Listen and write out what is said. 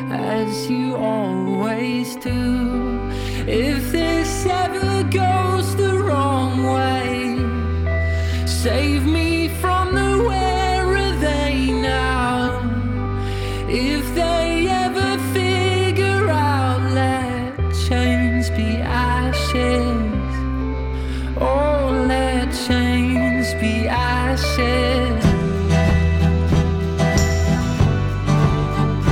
as you always do. If this ever goes the wrong way, save me from the where are they now. If they ever figure out, let chains be ashes. Oh, let chains be ashes.